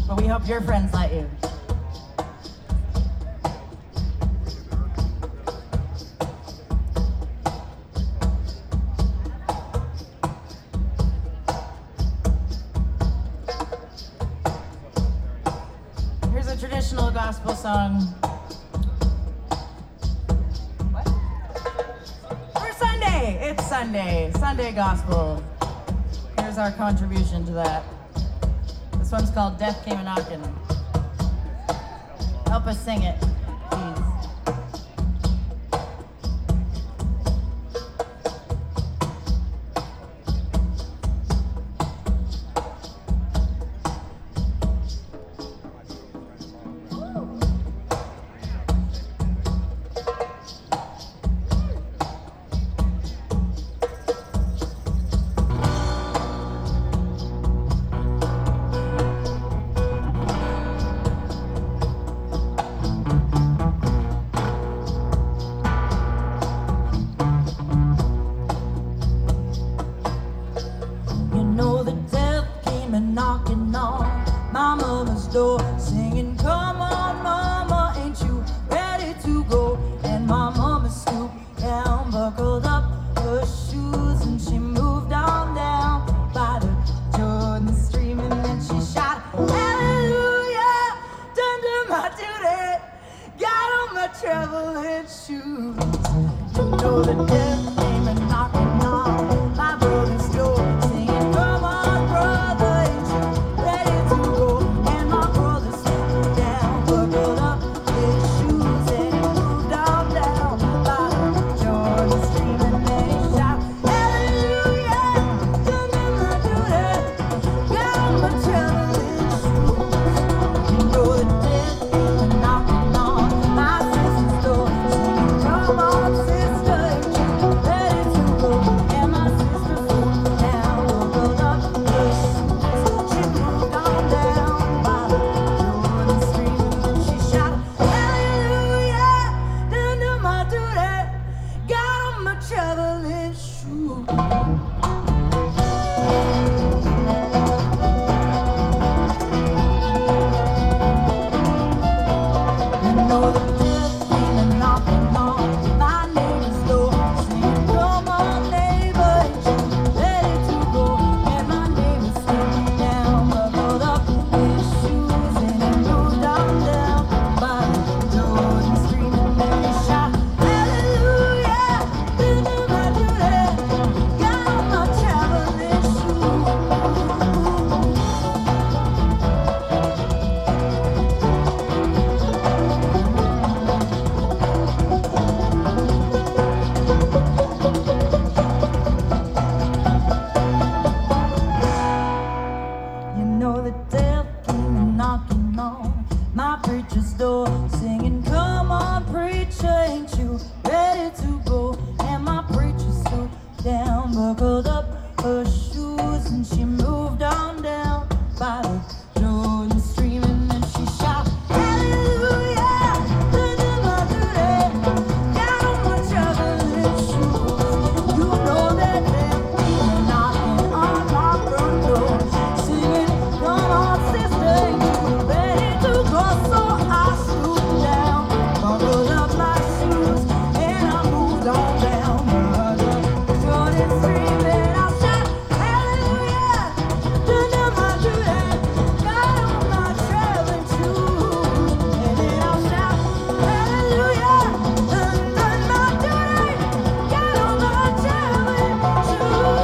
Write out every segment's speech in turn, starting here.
but we hope your friends let you. Here's a traditional gospel song. What? For Sunday! It's Sunday. Sunday gospel. Here's our contribution to that. This one's called Death Came A-Knockin'. Help us sing it, please. Singing, come on, mama, ain't you ready to go? And my mama stooped down, buckled up her shoes, and she moved on down by the Jordan stream, and then she shot, hallelujah, done my duty, got on my traveling shoes. You know the death came a-knocking on my brother's door, singing, come on, brother, ain't you ready to go? And my brother stooped down, buckled up his shoes, and he moved on down by the Jordan stream, and then he shot, hallelujah, done my duty, got on my traveling shoes. You know the death came a-knocking on my sister's door, singing, come on, sister, ain't you ready to go? And my sister stooped down, buckled up her shoes, she moved on down by the Jordan stream, and then she shouted, hallelujah, done my duty, got on my traveling shoes. You know the death came a-knocking on my neighbor's door, singing, come on, neighbor, ain't you ready to go? And my neighbor stooped down, buckled up his shoes, and he moved on down by the Jordan stream, and then he shot, hallelujah, done my duty, got on my traveling shoes. You know the death came a-knocking on my preacher's door, singing, come on, preacher, ain't you ready to go? And my preacher stooped down, buckled up her shoes, and she moved on down by the Jordan stream, and then she shouted, hallelujah, done my duty, got on my traveling shoes. You know that death came a-knocking on my front door, singing, come on, sister, ain't you ready to go? So I stooped down, buckled up my shoes, and I moved on down by the Jordan stream, and I shot, hallelujah, done my duty, got on my traveling shoes. And then I shout, hallelujah, done my duty, got on my traveling shoes.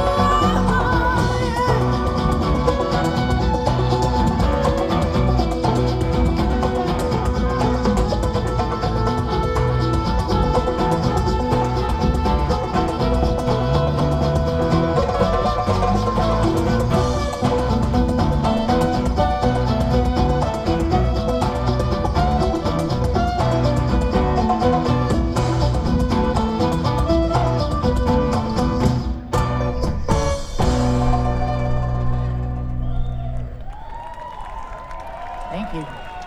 Thank you.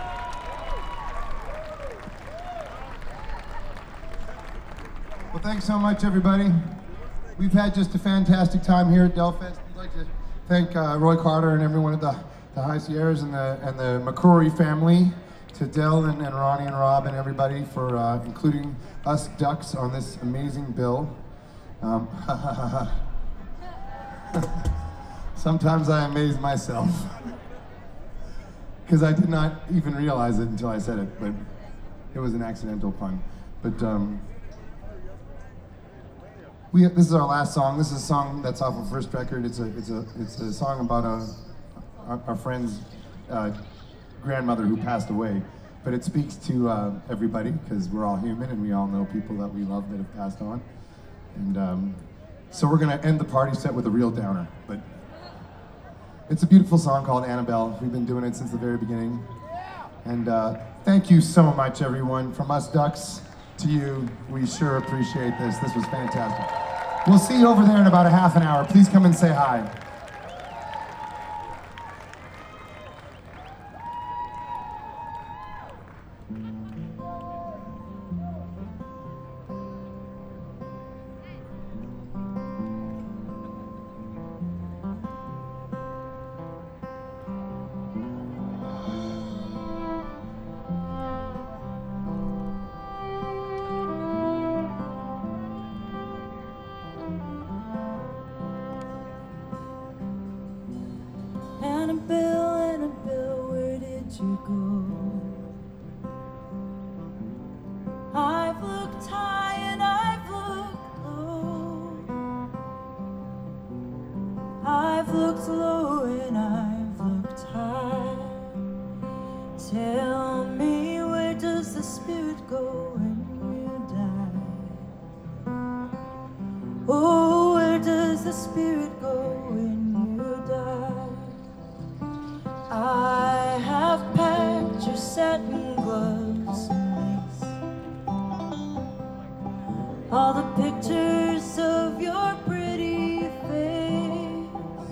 Well, thanks so much, everybody. We've had just a fantastic time here at Delfest. I'd like to thank Roy Carter and everyone at the the High Sierras and the McCrory family, to Del and Ronnie and Rob and everybody for including us Ducks on this amazing bill. Sometimes I amaze myself because I did not even realize it until I said it, but it was an accidental pun. But this is our last song. This is a song that's off of first record. It's a song about our friend's grandmother who passed away. But it speaks to everybody because we're all human and we all know people that we love that have passed on. And so we're gonna end the party set with a real downer. But it's a beautiful song called Annabelle. We've been doing it since the very beginning. And thank you so much, everyone. From us Ducks to you, we sure appreciate this. This was fantastic. We'll see you over there in about a half an hour. Please come and say hi. Annabelle, Annabelle, where did you go? I've looked high and I've looked low. I've looked low and I've looked high. Tell me, where does the spirit go when you die? Oh, where does the spirit go when you die? I have packed your satin gloves and lace, all the pictures of your pretty face,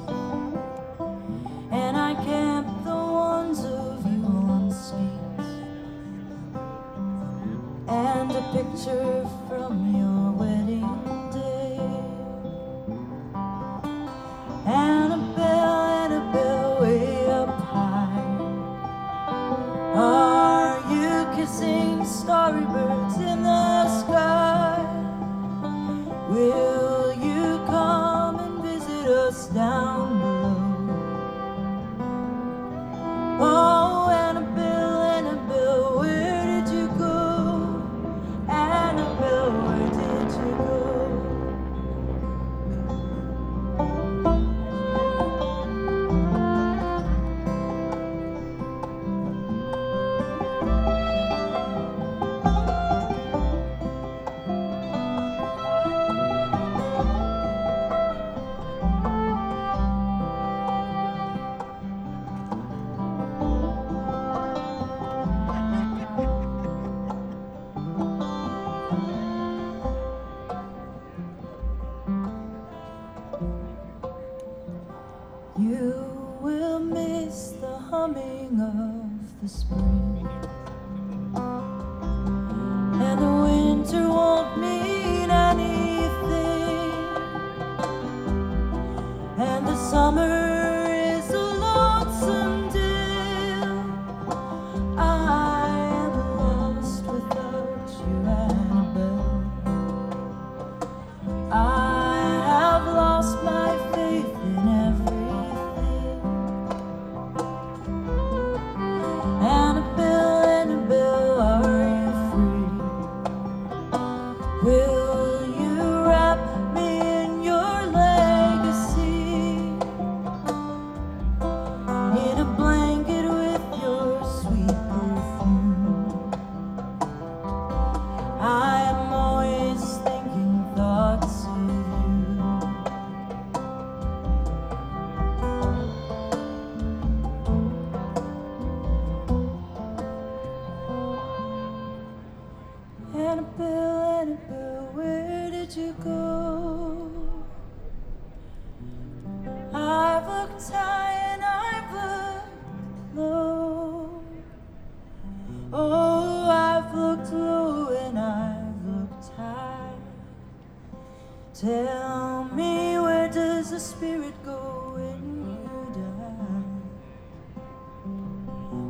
and I kept the ones of you on skates, and a picture from your wedding day. Annabelle, Annabelle, way up high, are you kissing starry birds in the sky? Will you come and visit us down below? Oh, Annabelle, Annabelle, where did you go? Annabelle, where did you go? You will miss the humming of the spring, and the winter won't mean anything, and the summer is a lonesome deal. I am lost without you, Annabelle. I have lost my faith in everything. Annabelle,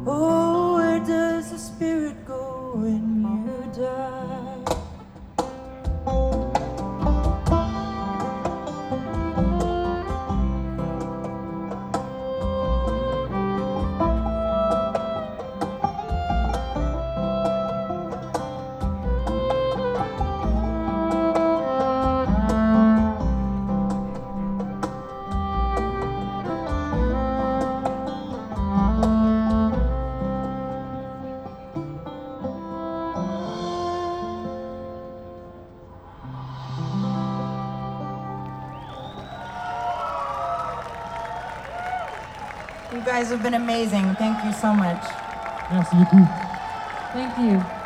Oh, where does the spirit go when you die? You guys have been amazing. Thank you so much. Merci beaucoup. Thank you.